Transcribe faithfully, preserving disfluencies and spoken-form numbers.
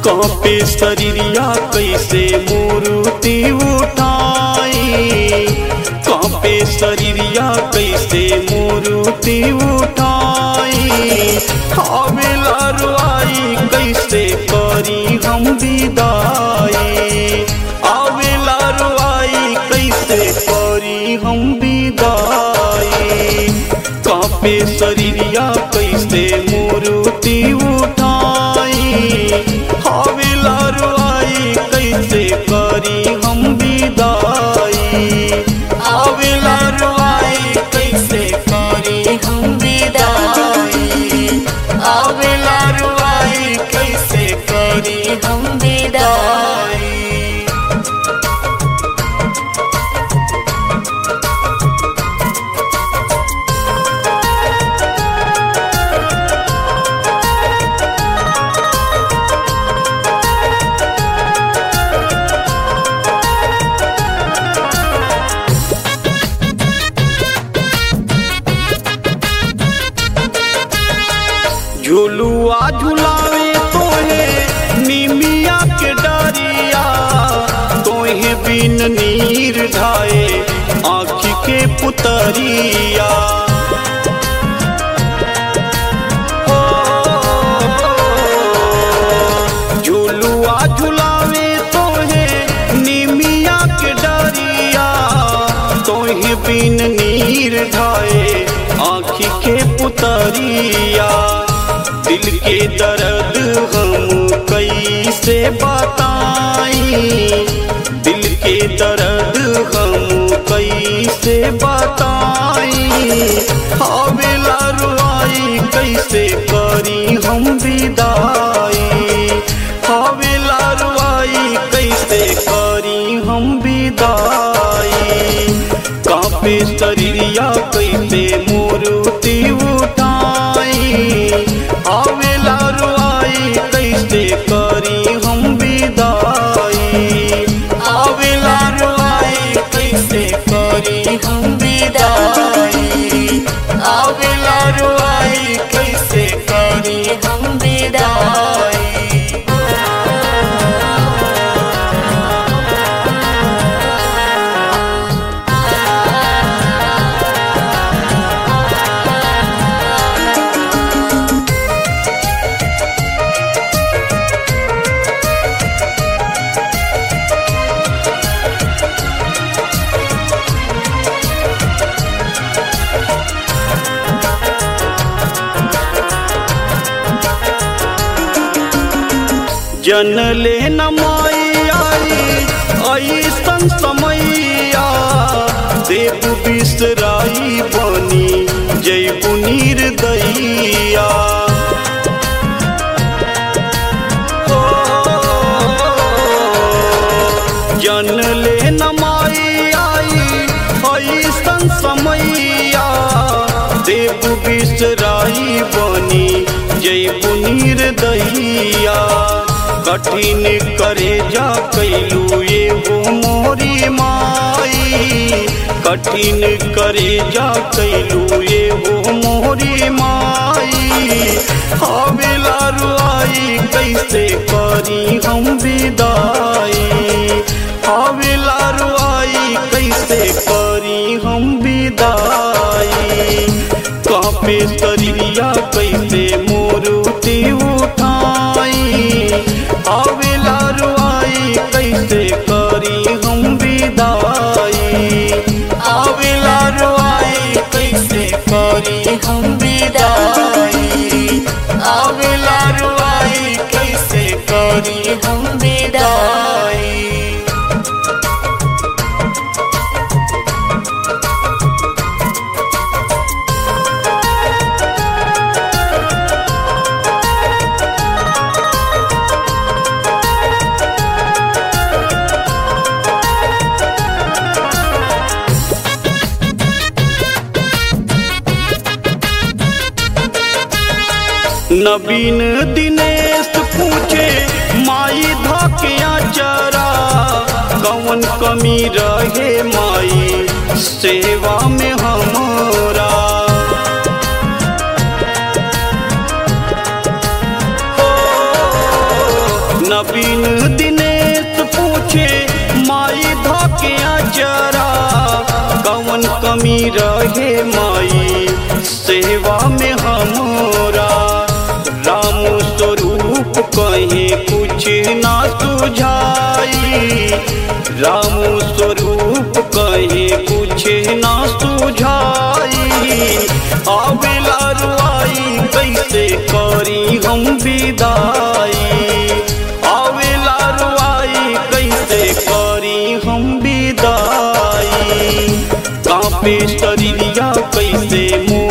कांपे शरीरिया कैसे मूर्ति उठाई, कांपे शरीरिया कैसे मूर्ति उठाई। आवेला रुआई कैसे करी हम विदाई, आवेला रुआई कैसे करी हम विदाई। कांपे शरीरिया कैसे मूर्ति उठाई, आवेला रुआई कैसे करी हम विदाई, आवेला रुआई कैसे करी हम विदाई, आवेला रुआई कैसे करी हम विदाई। झुलुआ झुलावे तोहे निमिया के डरिया, तोहे बिन नीर ढाए आँखी के पुतरिया। झुलुआ झुलावे तोहे निमिया के डरिया, तोहे बिन नीर ढाए आँखी के पुतरिया। दिल के दर्द हम कैसे बताई, दिल के दर्द हम कैसे बताई। आवेला रुआई कैसे करी हम विदाई, आवेला रुआई कैसे करी हम विदाई। कांपे शरीरिया कैसे मूर्ति उठाई, आवेला रुआई कैसे करी हम विदाई, आवेला रुआई कैसे करी हम विदाई, आवेला रुआई कैसे करी हम विदाई। जन ले न माई आई ऐसन समैया, देव बिसराई बनी जैबू निर्दयिया। जन ले न माई आई ऐसन समैया, देव बिसराई बनी जैबू निर्दयिया। कठिन करे जा कैलू ये वो मोरी माई, कठिन करे जा कैलू ये वो मोरी माई। आवेला रुआई कैसे करी हम विदाई, आवेला रुआई कैसे करी हम विदाई। कांपे शरीरिया कैसे मूर्ति उठाई, आवेला रुआई कैसे करी हम विदाई, आवेला रुआई कैसे करी हम विदाई, आवेला रुआई कैसे करी हम विदाई। नवीन दिनेश पूछे माई धकिया चरा, कौन कमी रहे माई सेवा में हमरा। नवीन दिनेश पूछे माई धके आचरा कौन कमी रहे माई सेवा में हमरा। राम स्वरूप कहे कुछ ना सुझाई, राम स्वरूप कहे कुछ ना सुझाई। आवेला रुआई कैसे करी हम विदाई, आवेला रुआई कैसे करी हम विदाई। कांपे शरीरिया कैसे